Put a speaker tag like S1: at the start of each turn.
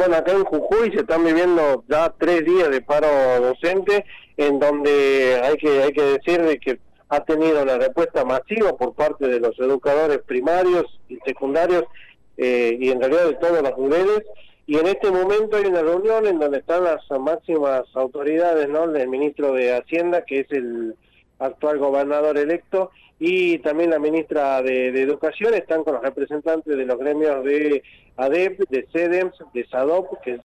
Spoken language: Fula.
S1: Bueno, acá en Jujuy se están viviendo ya 3 días de paro docente, en donde hay que decir de que ha tenido una respuesta masiva por parte de los educadores primarios y secundarios, y en realidad de todos los niveles. Y en este momento hay una reunión en donde están las máximas autoridades, ¿no? El ministro de Hacienda, que es el actual gobernador electo, y también la ministra de Educación. Están con los representantes de los gremios de ADEP, de CEDEMS, de SADOP, que